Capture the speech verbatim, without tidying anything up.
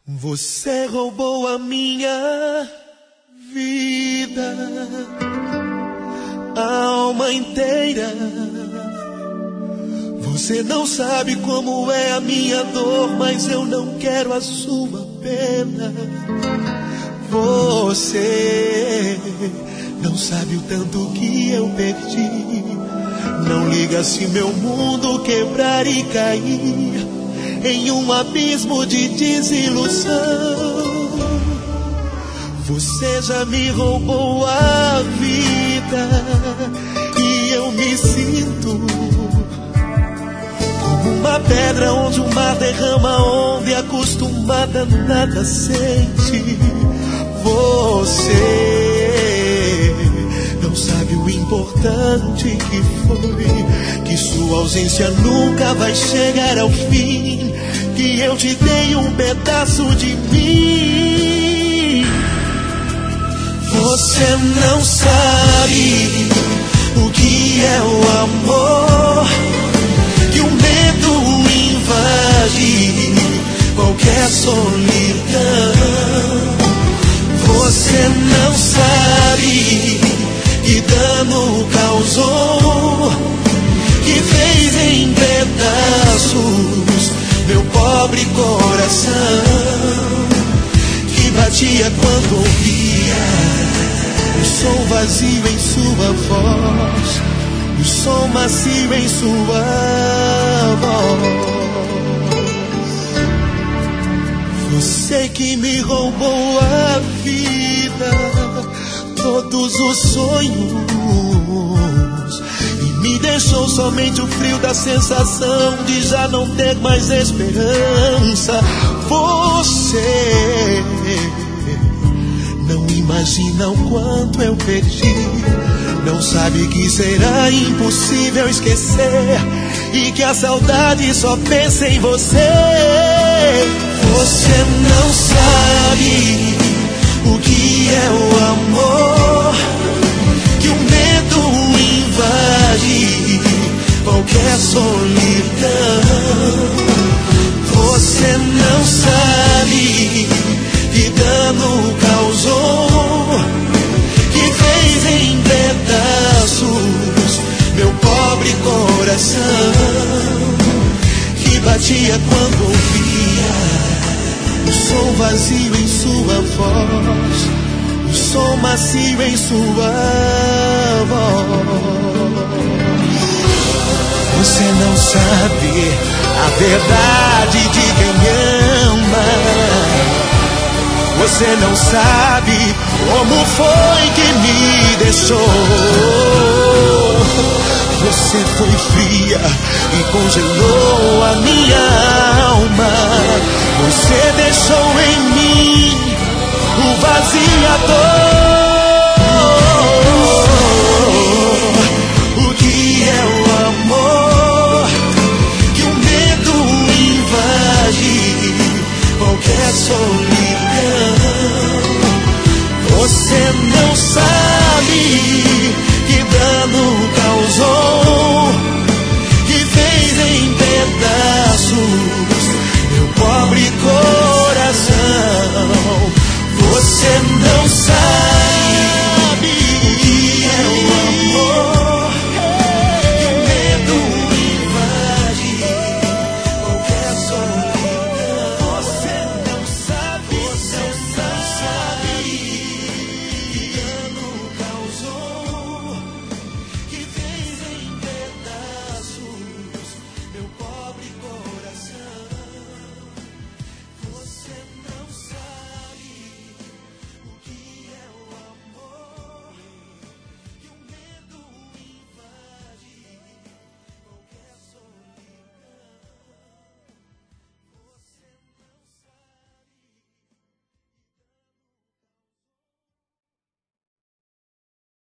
Você roubou a minha vida, a alma inteira. Você não sabe como é a minha dor, mas eu não quero a sua pena. Você não sabe o tanto que eu perdi. Não liga se meu mundo quebrar e cair em um abismo de desilusão. Você já me roubou a vida e eu me sinto como uma pedra onde o mar derrama onda e acostumada nada sente. Você não sabe o importante que foi, que sua ausência nunca vai chegar ao fim, que eu te dei um pedaço de mim. Você não sabe o que é o amor, que o medo invade qualquer solidão. Você não sabe que dano causou, que fez em pedaços meu pobre coração, que batia quando ouvia o som vazio em sua voz, o som macio em sua voz. Você que me roubou a vida, todos os sonhos, e me deixou somente o frio da sensação de já não ter mais esperança. Você não imagina o quanto eu perdi, não sabe que será impossível esquecer e que a saudade só pensa em você. Você não sabe o que é o amor, que o medo invade qualquer solidão. Você não sabe que dano causou, que fez em pedaços meu pobre coração, que batia quando ouvia o som vazio em sua voz, o som macio em sua voz. Você não sabe a verdade de quem ama. Você não sabe como foi que me deixou. Você foi fria e congelou a minha alma. Você deixou em mim o vazio e a dor.